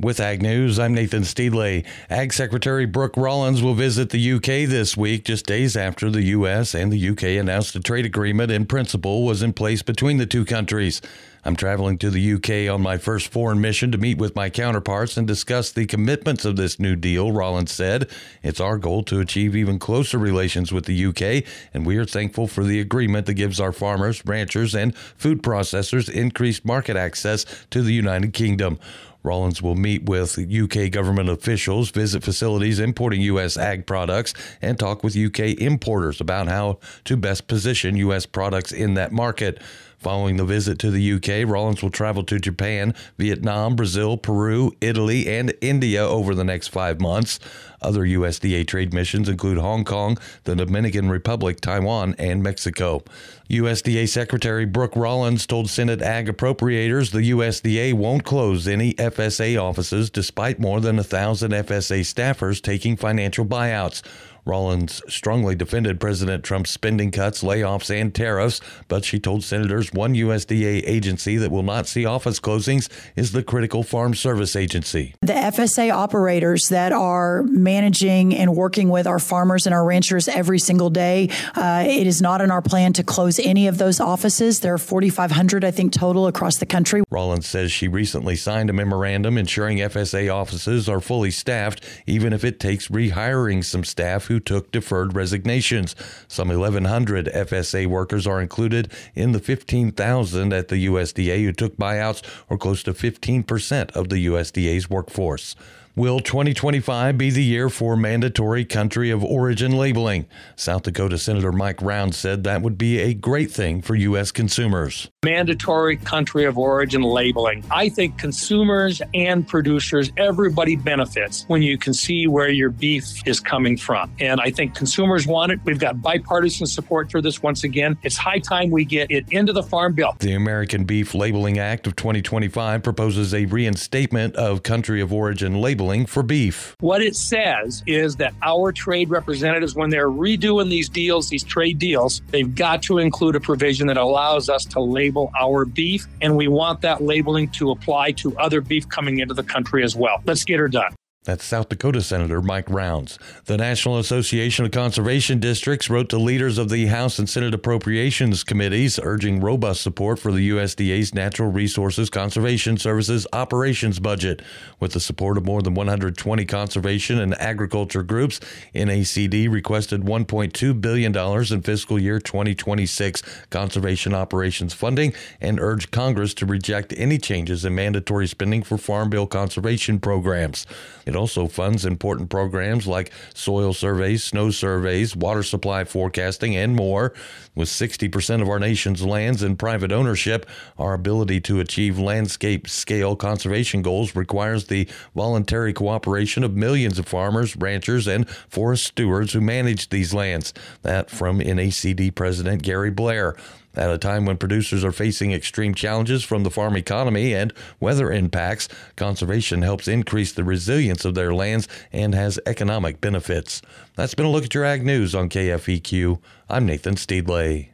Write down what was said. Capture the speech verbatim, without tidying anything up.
With Ag News, I'm Nathan Steedley. Ag Secretary Brooke Rollins will visit the U K this week, just days after the U S and the U K announced a trade agreement in principle was in place between the two countries. I'm traveling to the U K on my first foreign mission to meet with my counterparts and discuss the commitments of this new deal, Rollins said. It's our goal to achieve even closer relations with the U K, and we are thankful for the agreement that gives our farmers, ranchers, and food processors increased market access to the United Kingdom. Rollins will meet with U K government officials, visit facilities importing U S ag products, and talk with U K importers about how to best position U S products in that market. Following the visit to the U K, Rollins will travel to Japan, Vietnam, Brazil, Peru, Italy, and India over the next five months. Other U S D A trade missions include Hong Kong, the Dominican Republic, Taiwan, and Mexico. U S D A Secretary Brooke Rollins told Senate Ag Appropriators the U S D A won't close any F S A offices despite more than one thousand F S A staffers taking financial buyouts. Rollins strongly defended President Trump's spending cuts, layoffs, and tariffs, but she told senators one U S D A agency that will not see office closings is the Critical Farm Service Agency. The F S A operators that are managing and working with our farmers and our ranchers every single day, uh, it is not in our plan to close any of those offices. There are forty-five hundred, I think, total across the country. Rollins says she recently signed a memorandum ensuring F S A offices are fully staffed, even if it takes rehiring some staff who who took deferred resignations. Some eleven hundred F S A workers are included in the fifteen thousand at the U S D A who took buyouts, or close to fifteen percent of the U S D A's workforce. Will twenty twenty-five be the year for mandatory country of origin labeling? South Dakota Senator Mike Rounds said that would be a great thing for U S consumers. Mandatory country of origin labeling. I think consumers and producers, everybody benefits when you can see where your beef is coming from. And I think consumers want it. We've got bipartisan support for this once again. It's high time we get it into the Farm Bill. The American Beef Labeling Act of twenty twenty-five proposes a reinstatement of country of origin labeling for beef. What it says is that our trade representatives, when they're redoing these deals, these trade deals, they've got to include a provision that allows us to label our beef, and we want that labeling to apply to other beef coming into the country as well. Let's get her done. That's South Dakota Senator Mike Rounds. The National Association of Conservation Districts wrote to leaders of the House and Senate Appropriations Committees urging robust support for the U S D A's Natural Resources Conservation Services operations budget. With the support of more than one hundred twenty conservation and agriculture groups, N A C D requested one point two billion dollars in fiscal year twenty twenty-six conservation operations funding and urged Congress to reject any changes in mandatory spending for Farm Bill conservation programs. It also funds important programs like soil surveys, snow surveys, water supply forecasting, and more. With sixty percent of our nation's lands in private ownership, our ability to achieve landscape-scale conservation goals requires the voluntary cooperation of millions of farmers, ranchers, and forest stewards who manage these lands. That from N A C D President Gary Blair. At a time when producers are facing extreme challenges from the farm economy and weather impacts, conservation helps increase the resilience of their lands and has economic benefits. That's been a look at your Ag News on K F E Q. I'm Nathan Steedley.